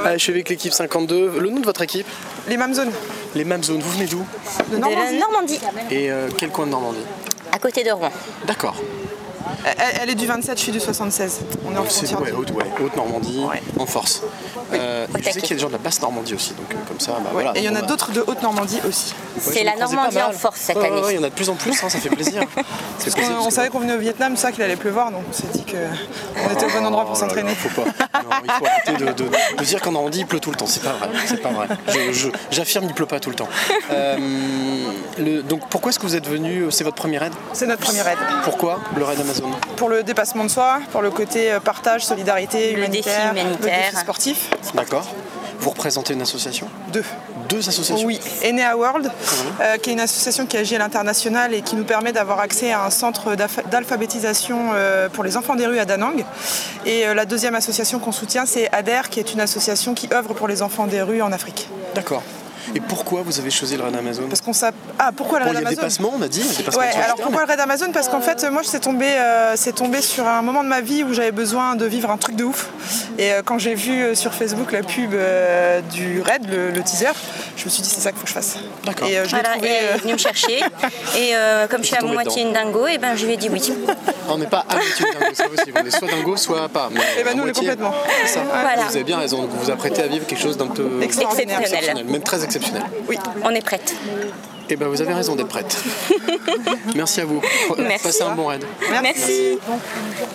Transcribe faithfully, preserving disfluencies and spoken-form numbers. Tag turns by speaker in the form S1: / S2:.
S1: Ah, je suis avec l'équipe cinquante-deux. Le nom de votre équipe?
S2: Les Mamzones.
S1: Les Mamzones, vous venez d'où?
S3: De Normandie. De Normandie.
S1: Et euh, quel coin de Normandie?
S3: À côté de Rouen.
S1: D'accord.
S2: Elle, elle est du vingt-sept, je suis du soixante-seize. On est en
S1: C'est
S2: frontière.
S1: ouais, haute, ouais, haute Normandie,
S2: Ouais.
S1: en force.
S2: Oui.
S1: Euh, et je sais qu'il y a des gens de la basse Normandie aussi, donc euh, comme ça, bah,
S2: Ouais.
S1: voilà.
S2: Et il y en a
S1: Bon,
S2: d'autres de haute Normandie aussi.
S1: Ouais,
S3: C'est
S1: je
S3: la
S1: me croisais
S3: Normandie
S1: pas
S3: en
S1: mal.
S3: force cette
S1: Ouais, ouais,
S3: année.
S1: ouais, il y en a de plus en plus, hein, ça fait plaisir.
S2: Parce qu'on on savait qu'on venait au Vietnam, ça qu'il allait pleuvoir, donc on s'est dit qu'on était au bon endroit pour
S1: Oh là là,
S2: s'entraîner.
S1: faut pas. Non, il faut arrêter de, de, de dire qu'en Normandie il pleut tout le temps. C'est pas vrai. C'est pas vrai. Je, je, j'affirme qu'il pleut pas tout le temps. Euh, le, donc pourquoi est-ce que vous êtes venu? C'est votre premier raid?
S2: C'est notre premier raid.
S1: Pourquoi le raid Amazon?
S2: Pour le dépassement de soi, pour le côté euh, partage, solidarité,
S3: Le défi
S2: humanitaire,
S3: humanitaire.
S2: le défi sportif.
S1: D'accord. Vous représentez une association?
S2: Deux.
S1: Deux associations?
S2: Oui, Enea World, euh, qui est une association qui agit à l'international et qui nous permet d'avoir accès à un centre d'alphabétisation euh, pour les enfants des rues à Da Nang. Et euh, la deuxième association qu'on soutient, c'est A D E R, qui est une association qui œuvre pour les enfants des rues en Afrique.
S1: D'accord. Et pourquoi vous avez choisi le raid Amazon?
S2: Parce qu'on s'app... Ah, pourquoi le
S1: Bon,
S2: raid
S1: il y a
S2: Amazon?
S1: dépassement, on a dit. Dépassement
S2: Ouais,
S1: sur
S2: alors
S1: Twitter,
S2: pourquoi
S1: mais-
S2: le raid Amazon? Parce qu'en fait, moi, c'est tombé, euh, c'est tombé sur un moment de ma vie où j'avais besoin de vivre un truc de ouf. Et euh, quand j'ai vu euh, sur Facebook la pub euh, du raid, le, le teaser, je me suis dit c'est ça qu'il faut que je fasse.
S1: D'accord.
S2: Et euh, je l'ai
S3: Voilà,
S2: trouvé.
S3: et elle
S2: euh,
S3: est venue me chercher. Et euh, comme je suis à
S1: tombée
S3: moitié
S1: dedans.
S3: une dingo, et ben je lui ai dit oui.
S1: On n'est pas à moitié dingo, c'est possible. On est soit dingo, soit pas. Mais
S2: Eh ben,
S1: à
S2: nous, on est
S1: moitié,
S2: complètement.
S1: c'est ça.
S3: Voilà.
S1: Vous avez bien raison. Donc vous vous apprêtez à vivre quelque chose d'un peu
S2: Extraordinaire.
S3: Exceptionnel.
S1: même très exceptionnel.
S2: Oui.
S3: On est prête.
S1: Et ben vous avez raison d'être prête. Merci à vous.
S3: Merci.
S1: Passez un bon raid.
S3: Merci.